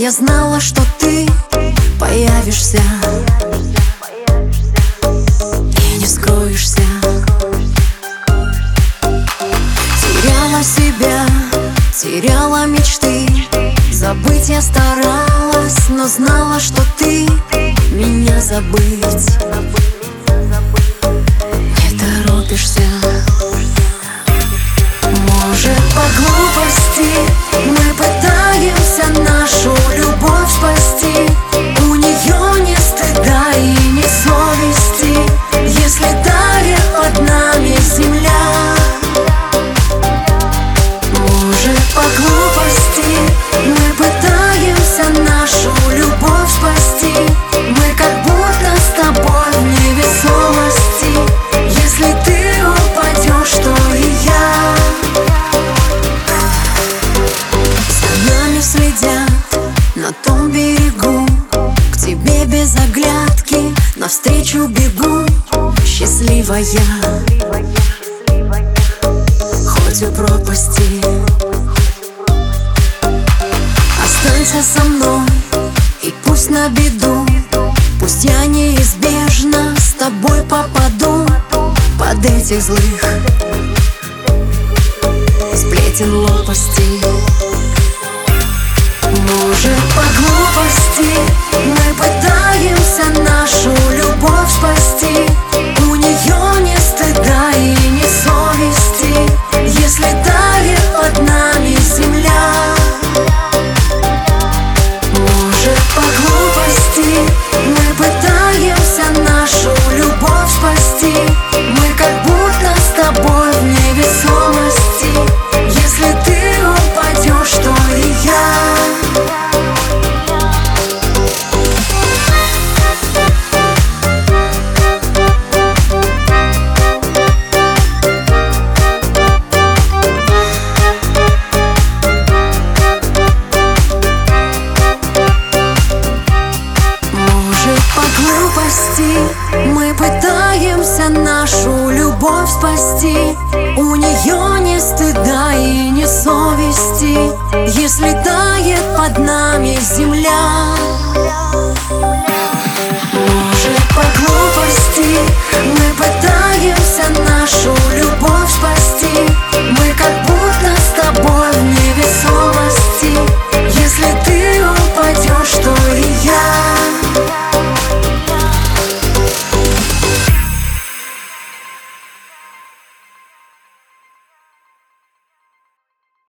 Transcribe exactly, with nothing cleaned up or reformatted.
Я знала, что ты появишься и не скроешься. Теряла себя, теряла мечты. Забыть я старалась, но знала, что ты меня забыть не торопишься. Может, по глупости мы пытаемся нашу любовь спасти. У нее ни стыда и ни совести, если тает под нами земля. Может, по глупости мы пытаемся нашу любовь спасти. Мы как будто с тобой в невесомости. Если ты упадешь, то и я. За нами следят на том берегу, к тебе без оглядки навстречу бегу. Счастливая, хоть у пропасти. Останься со мной, и пусть на беду, пусть я неизбежно с тобой попаду под этих злых сплетен лопастей. Может, по глупости мы пытаемся нашу любовь спасти. У нее ни стыда и ни совести, если тает под нами земля. Может, по глупости мы пытаемся нашу любовь спасти. Мы как будто с тобой в невесомости. Если ты упадешь, то и я. Мы пытаемся нашу любовь спасти. У нее ни стыда и ни совести, если тает под нами земля. Может, по глупости мы пытаемся